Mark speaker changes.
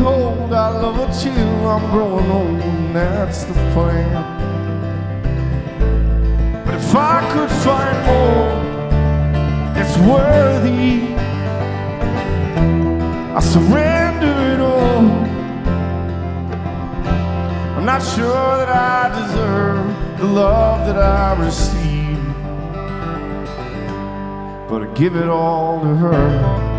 Speaker 1: hold. I love her till I'm growing old, and that's the plan. But if I could find more that's worthy, I surrender it all. I'm not sure that I deserve the love that I receive, but I give it all to her.